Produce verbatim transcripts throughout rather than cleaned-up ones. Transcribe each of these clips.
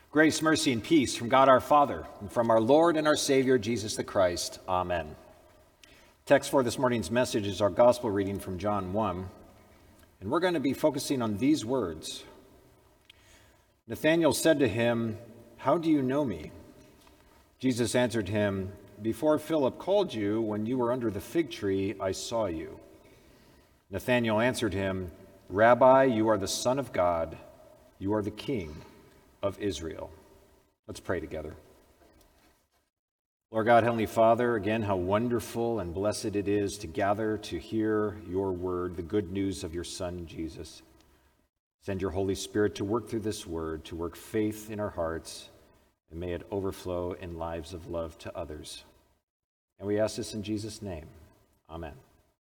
Grace, mercy, and peace from God our Father and from our Lord and our Savior, Jesus the Christ. Amen. Text for this morning's message is our gospel reading from John one, and we're going to be focusing on these words. Nathanael said to him, "How do you know me?" Jesus answered him, "Before Philip called you, when you were under the fig tree, I saw you." Nathanael answered him, "Rabbi, you are the Son of God. You are the King of Israel." Let's pray together. Lord God, Heavenly Father, again, how wonderful and blessed it is to gather to hear your word, the good news of your Son, Jesus. Send your Holy Spirit to work through this word, to work faith in our hearts, and may it overflow in lives of love to others. And we ask this in Jesus' name. Amen.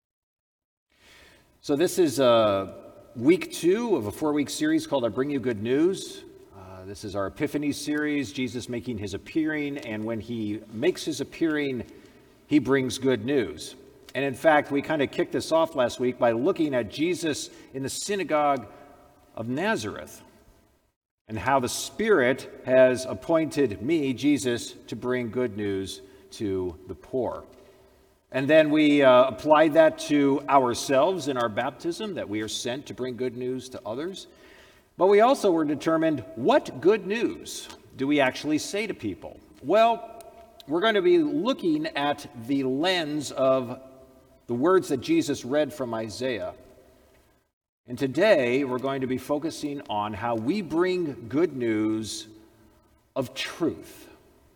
So this is uh, week two of a four-week series called I Bring You Good News. Uh, this is our Epiphany series, Jesus making his appearing, and when he makes his appearing, he brings good news. And in fact, we kind of kicked this off last week by looking at Jesus in the synagogue of Nazareth and how the Spirit has appointed me, Jesus, to bring good news to the poor. And then we uh, applied that to ourselves in our baptism, that we are sent to bring good news to others. But we also were determined, what good news do we actually say to people? Well, we're going to be looking at the lens of the words that Jesus read from Isaiah. And today, we're going to be focusing on how we bring good news of truth.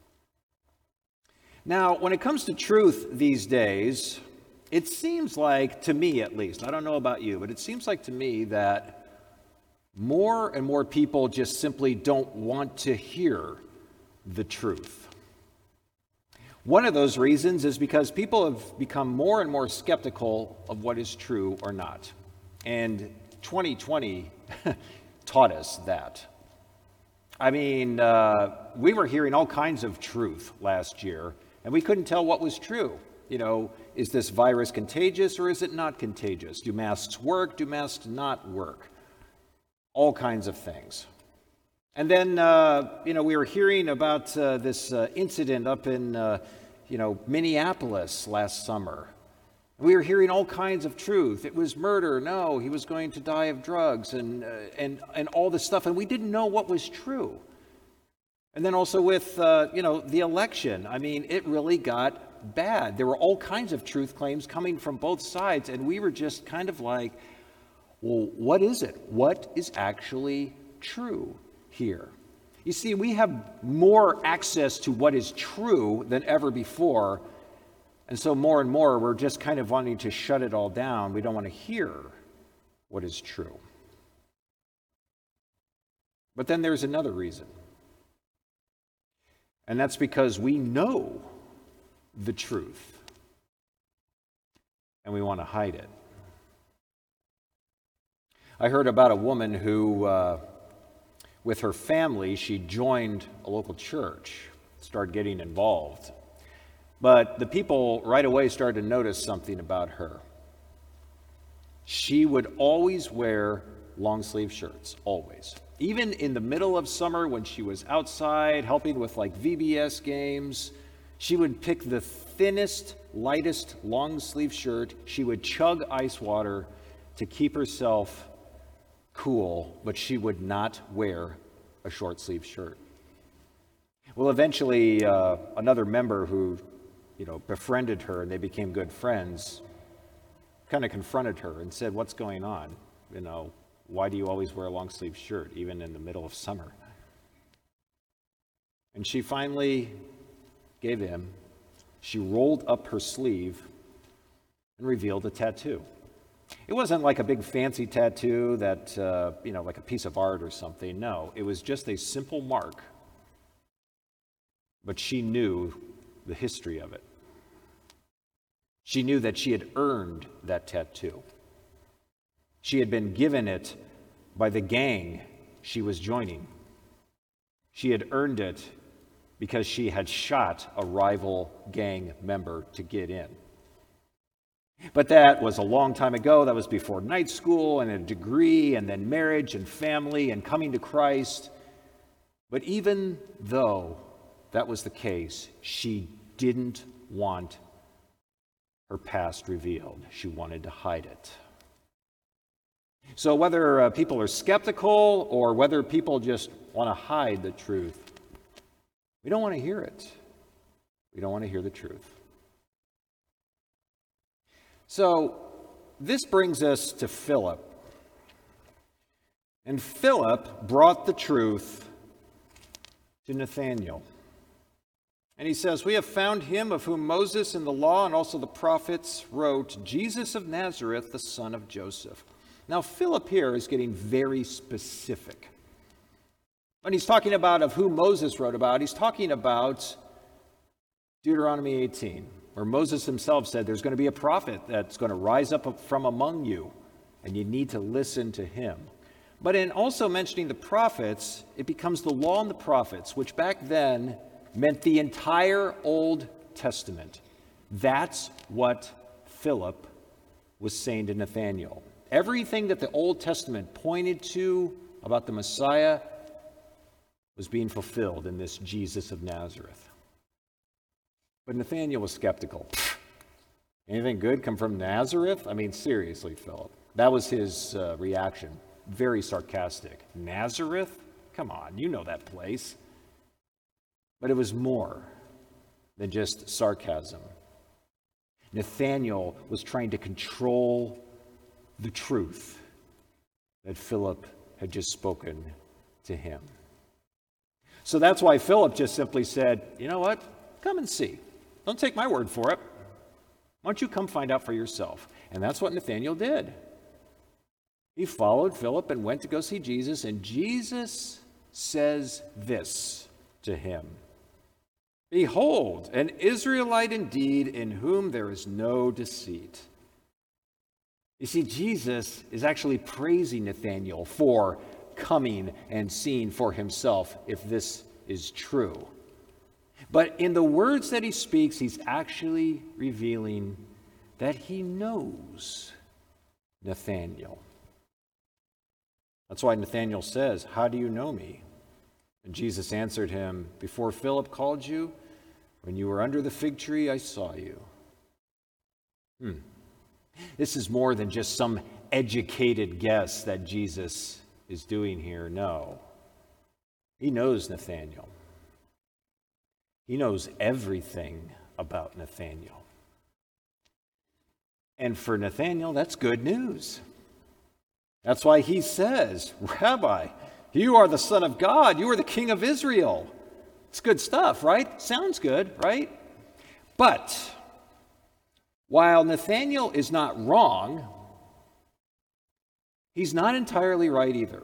Now, when it comes to truth these days, it seems like, to me at least, I don't know about you, but it seems like to me that more and more people just simply don't want to hear the truth. One of those reasons is because people have become more and more skeptical of what is true or not. And twenty twenty taught us that. I mean, uh, we were hearing all kinds of truth last year, and we couldn't tell what was true. You know, is this virus contagious or is it not contagious? Do masks work? Do masks not work? All kinds of things. And then, uh, you know, we were hearing about uh, this uh, incident up in, uh, you know, Minneapolis last summer. We were hearing all kinds of truth. It was murder. No, he was going to die of drugs and, uh, and, and all this stuff. And we didn't know what was true. And then also with, uh, you know, the election. I mean, it really got bad. There were all kinds of truth claims coming from both sides. And we were just kind of like, well, what is it? What is actually true here? You see, we have more access to what is true than ever before. And so more and more, we're just kind of wanting to shut it all down. We don't want to hear what is true. But then there's another reason. And that's because we know the truth. And we want to hide it. I heard about a woman who, uh, with her family, she joined a local church, started getting involved. But the people right away started to notice something about her. She would always wear long sleeve shirts, always. Even in the middle of summer when she was outside helping with like V B S games, she would pick the thinnest, lightest long sleeve shirt. She would chug ice water to keep herself cool, but she would not wear a short sleeve shirt. Well, eventually, uh, another member who, you know, befriended her and they became good friends, kind of confronted her and said, "What's going on? You know, why do you always wear a long sleeve shirt, even in the middle of summer?" And she finally gave in. She rolled up her sleeve and revealed a tattoo. It wasn't like a big fancy tattoo that, uh, you know, like a piece of art or something. No, it was just a simple mark. But she knew the history of it. She knew that she had earned that tattoo. She had been given it by the gang she was joining. She had earned it because she had shot a rival gang member to get in. But that was a long time ago. That was before night school and a degree and then marriage and family and coming to Christ. But even though that was the case, she didn't want her past revealed. She wanted to hide it. So whether uh, people are skeptical or whether people just want to hide the truth, we don't want to hear it. We don't want to hear the truth. So this brings us to Philip. And Philip brought the truth to Nathanael. And he says, "We have found him of whom Moses in the law and also the prophets wrote, Jesus of Nazareth, the son of Joseph." Now, Philip here is getting very specific. When he's talking about of whom Moses wrote about, he's talking about Deuteronomy eighteen, where Moses himself said there's going to be a prophet that's going to rise up from among you, and you need to listen to him. But in also mentioning the prophets, it becomes the law and the prophets, which back then meant the entire Old Testament. That's what Philip was saying to Nathanael. Everything that the Old Testament pointed to about the Messiah was being fulfilled in this Jesus of Nazareth. But Nathanael was skeptical. Anything good come from Nazareth? I mean, seriously, Philip. That was his uh, reaction. Very sarcastic. Nazareth? Come on, you know that place. But it was more than just sarcasm. Nathanael was trying to control the truth that Philip had just spoken to him. So that's why Philip just simply said, you know what? Come and see. Don't take my word for it. Why don't you come find out for yourself? And that's what Nathanael did. He followed Philip and went to go see Jesus, and Jesus says this to him: "Behold, an Israelite indeed, in whom there is no deceit." You see, Jesus is actually praising Nathanael for coming and seeing for himself if this is true. But in the words that he speaks, he's actually revealing that he knows Nathanael. That's why Nathanael says, "How do you know me?" And Jesus answered him, "Before Philip called you, when you were under the fig tree, I saw you." Hmm. This is more than just some educated guess that Jesus is doing here. No. He knows Nathanael. He knows everything about Nathanael. And for Nathanael, that's good news. That's why he says, "Rabbi, you are the Son of God. You are the King of Israel." It's good stuff, right? Sounds good, right? But while Nathanael is not wrong, he's not entirely right either.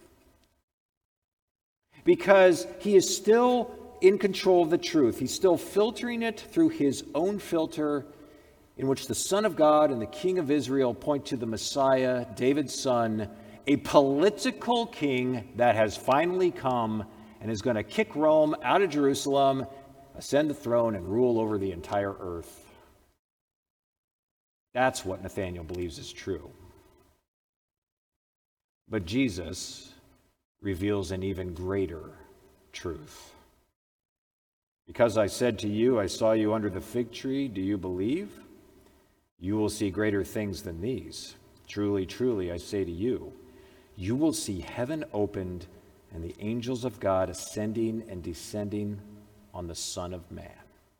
Because he is still in control of the truth. He's still filtering it through his own filter, in which the Son of God and the King of Israel point to the Messiah, David's son, a political king that has finally come and is going to kick Rome out of Jerusalem, ascend the throne, and rule over the entire earth. That's what Nathanael believes is true. But Jesus reveals an even greater truth. "Because I said to you, I saw you under the fig tree, do you believe? You will see greater things than these. Truly, truly, I say to you, you will see heaven opened and the angels of God ascending and descending on the Son of Man."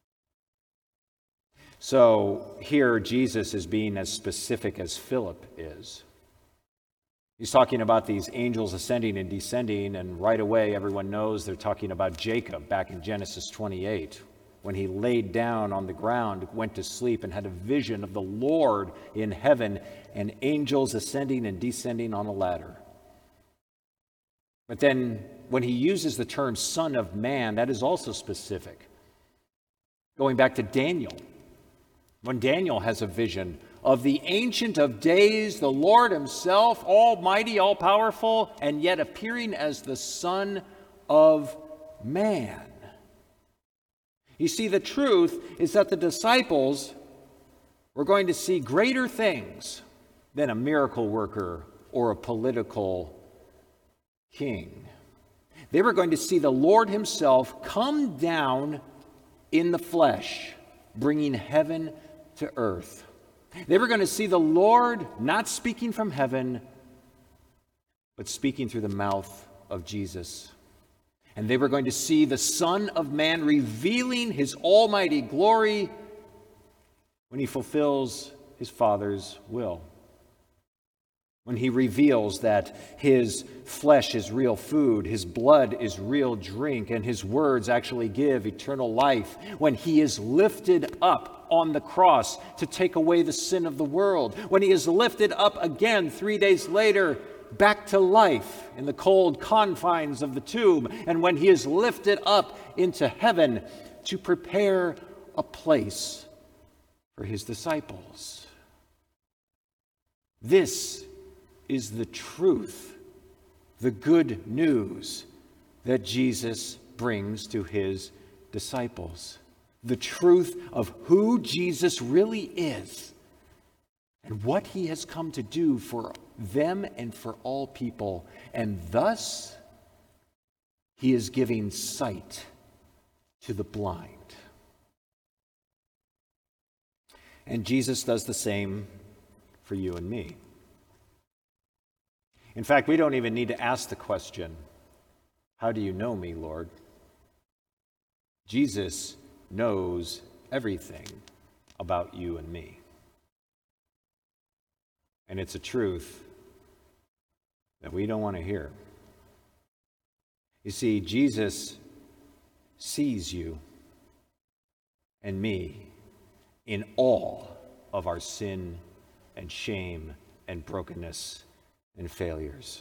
So here Jesus is being as specific as Philip is. He's talking about these angels ascending and descending, and right away everyone knows they're talking about Jacob back in Genesis twenty-eight, when he laid down on the ground, went to sleep, and had a vision of the Lord in heaven and angels ascending and descending on a ladder. But then when he uses the term Son of Man, that is also specific. Going back to Daniel, when Daniel has a vision of the Ancient of Days, the Lord himself, almighty, all-powerful, and yet appearing as the Son of Man. You see, the truth is that the disciples were going to see greater things than a miracle worker or a political king. They were going to see the Lord himself come down in the flesh, bringing heaven to earth. They were going to see the Lord not speaking from heaven, but speaking through the mouth of Jesus. And they were going to see the Son of Man revealing his almighty glory when he fulfills his Father's will. When he reveals that his flesh is real food, his blood is real drink, and his words actually give eternal life. When he is lifted up on the cross to take away the sin of the world. When he is lifted up again three days later back to life in the cold confines of the tomb. And when he is lifted up into heaven to prepare a place for his disciples. This is the truth, the good news that Jesus brings to his disciples. The truth of who Jesus really is and what he has come to do for them and for all people. And thus, he is giving sight to the blind. And Jesus does the same for you and me. In fact, we don't even need to ask the question, how do you know me, Lord? Jesus knows everything about you and me. And it's a truth that we don't want to hear. You see, Jesus sees you and me in all of our sin and shame and brokenness and failures.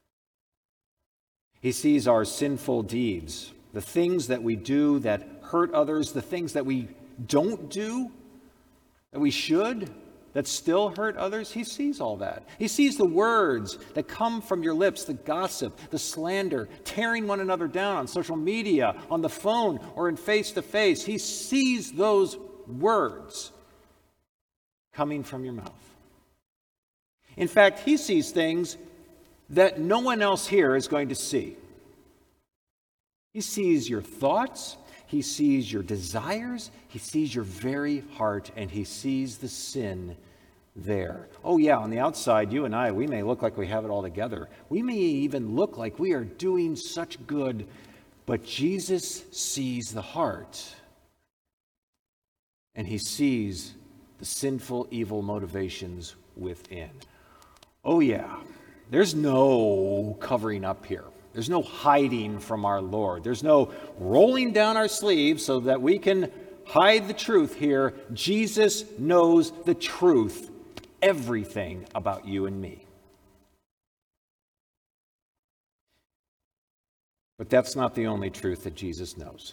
He sees our sinful deeds, the things that we do that hurt others, the things that we don't do, that we should, that still hurt others. He sees all that. He sees the words that come from your lips, the gossip, the slander, tearing one another down on social media, on the phone, or in face-to-face. He sees those words coming from your mouth. In fact, he sees things that no one else here is going to see. He sees your thoughts, he sees your desires, he sees your very heart, and he sees the sin there. Oh yeah, on the outside, you and I, we may look like we have it all together. We may even look like we are doing such good, but Jesus sees the heart. And he sees the sinful, evil motivations within. Oh yeah, there's no covering up here. There's no hiding from our Lord. There's no rolling down our sleeves so that we can hide the truth here. Jesus knows the truth, everything about you and me. But that's not the only truth that Jesus knows.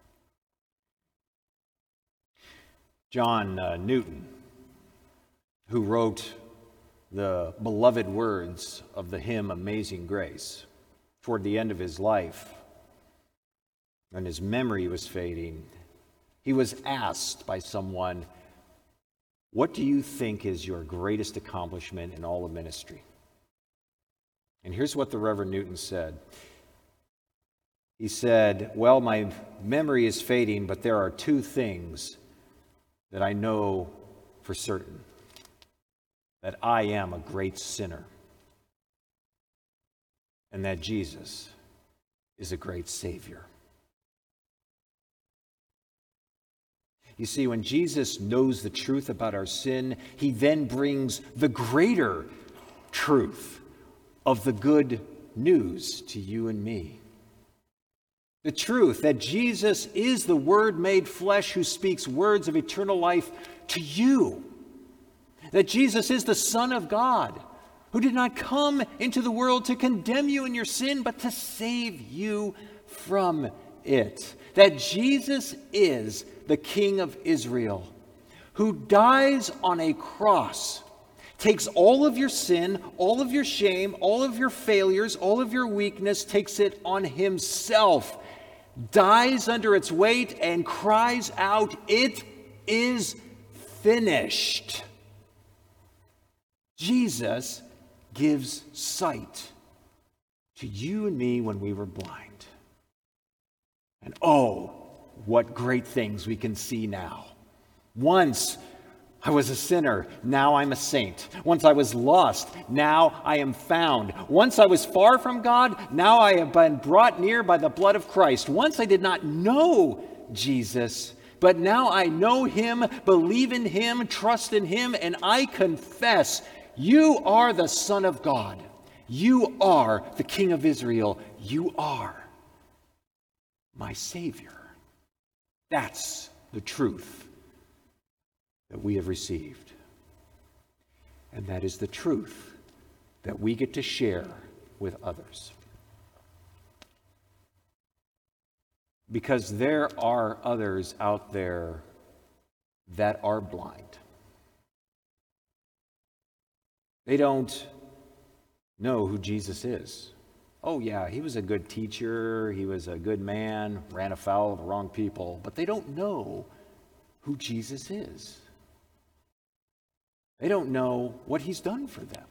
John uh, Newton, who wrote the beloved words of the hymn Amazing Grace, toward the end of his life, when his memory was fading, he was asked by someone, "What do you think is your greatest accomplishment in all of ministry?" And here's what the Reverend Newton said. He said, "Well, my memory is fading, but there are two things that I know for certain. That I am a great sinner, and that Jesus is a great Savior." You see, when Jesus knows the truth about our sin, he then brings the greater truth of the good news to you and me. The truth that Jesus is the Word made flesh who speaks words of eternal life to you. That Jesus is the Son of God, who did not come into the world to condemn you in your sin, but to save you from it. That Jesus is the King of Israel, who dies on a cross, takes all of your sin, all of your shame, all of your failures, all of your weakness, takes it on himself, dies under its weight, and cries out, "It is finished." Jesus gives sight to you and me when we were blind. And oh, what great things we can see now. Once I was a sinner, now I'm a saint. Once I was lost, now I am found. Once I was far from God, now I have been brought near by the blood of Christ. Once I did not know Jesus, but now I know him, believe in him, trust in him, and I confess, you are the Son of God. You are the King of Israel. You are my Savior. That's the truth that we have received. And that is the truth that we get to share with others. Because there are others out there that are blind. They don't know who Jesus is. Oh yeah, he was a good teacher, he was a good man, ran afoul of the wrong people, but they don't know who Jesus is. They don't know what he's done for them.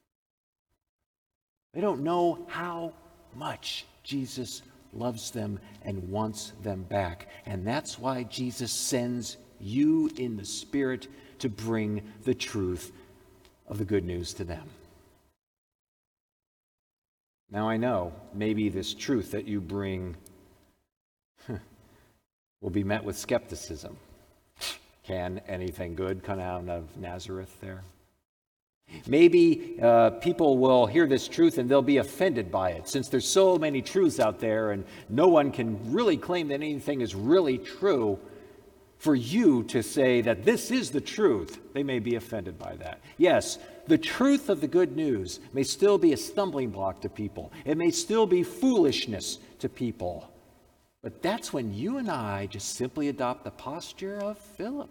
They don't know how much Jesus loves them and wants them back. And that's why Jesus sends you in the Spirit to bring the truth of the good news to them. Now I know maybe this truth that you bring will be met with skepticism. Can anything good come out of Nazareth there? Maybe uh, people will hear this truth and they'll be offended by it, since there's so many truths out there and no one can really claim that anything is really true. For you to say that this is the truth, they may be offended by that. Yes, the truth of the good news may still be a stumbling block to people. It may still be foolishness to people. But that's when you and I just simply adopt the posture of Philip.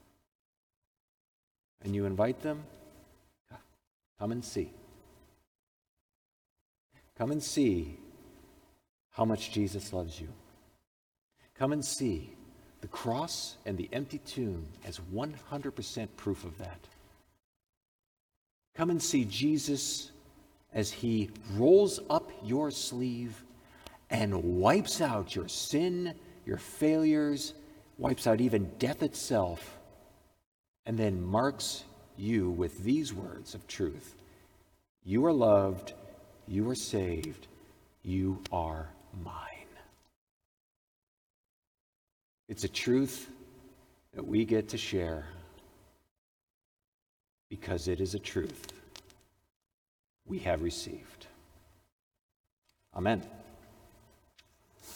And you invite them, come and see. Come and see how much Jesus loves you. Come and see the cross and the empty tomb as one hundred percent proof of that. Come and see Jesus as he rolls up your sleeve and wipes out your sin, your failures, wipes out even death itself, and then marks you with these words of truth. You are loved, you are saved, you are mine. It's a truth that we get to share because it is a truth we have received. Amen.